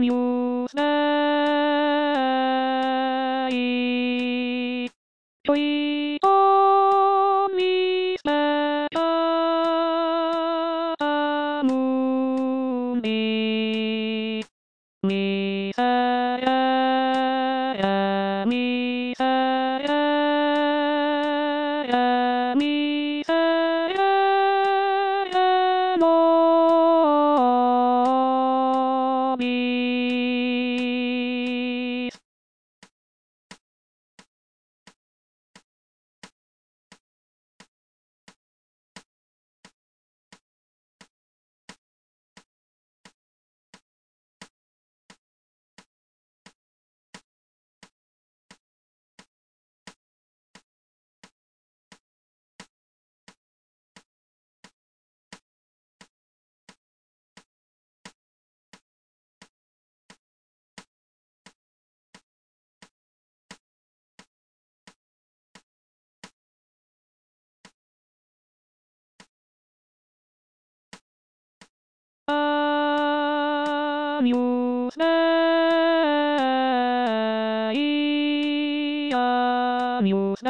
amused day. Joy on me set a moonbeam. Me say, me say, me say, no peace. Amused day, amused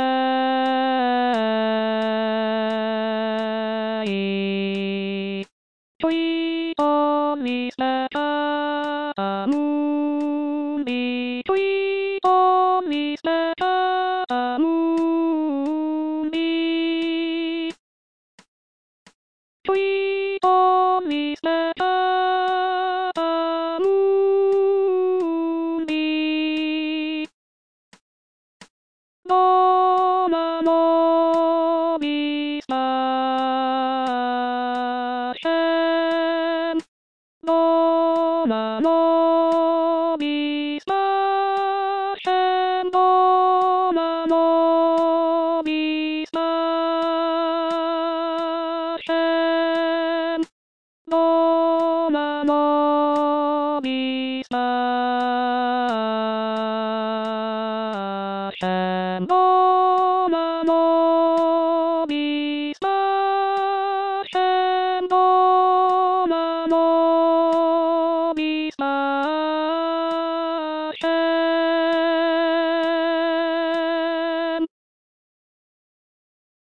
day. Joy on me set a moonbeam. Joy on me set a moonbeam. Joy on me set a moonbeam. No, no, no, be Hashem. No, no, no, be Hashem. No, no, no, be Hashem. No, no, no, be Hashem. No.